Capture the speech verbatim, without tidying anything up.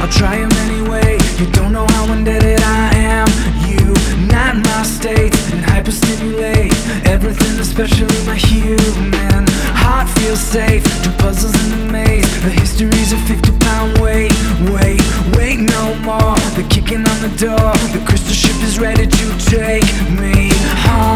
I'll try them anyway. You don't know how indebted I am. You, not my state, and hyperstimulate everything, especially my human heart feels safe. Two puzzles in the maze. The history's a fifty pound weight. Wait, wait no more. They're kicking on the door. The crystal ship is ready to take me home.